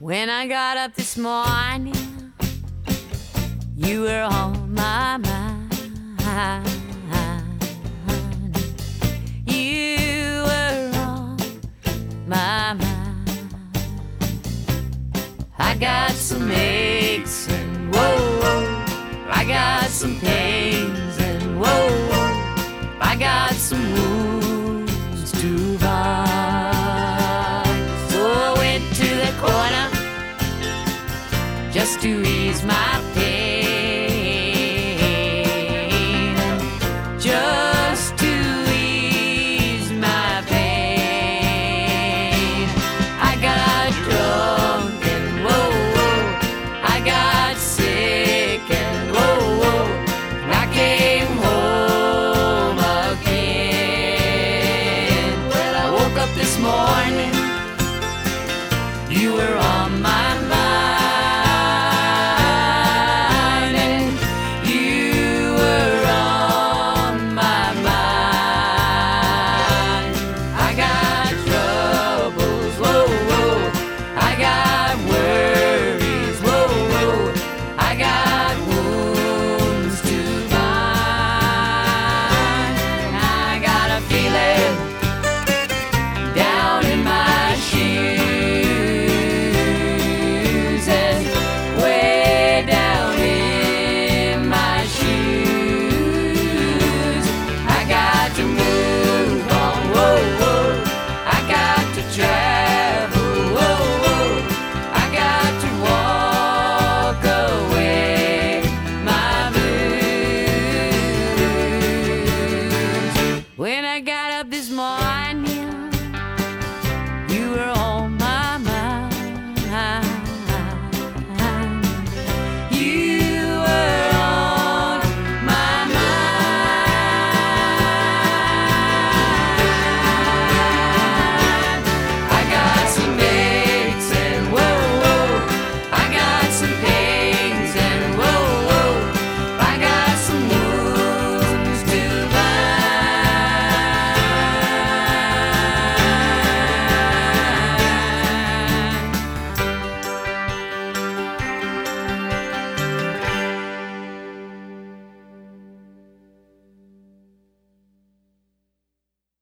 When I got up this morning, you were on my mind. You were on my mind. I got some aches and whoa, I got some pains and whoa, I got some wounds to bind. So I went to the corner just to ease my pain, just to ease my pain. I got drunk and whoa, I got sick and whoa, and I came home again. Well, I woke up this morning, you were on my mind. When I got up this morning,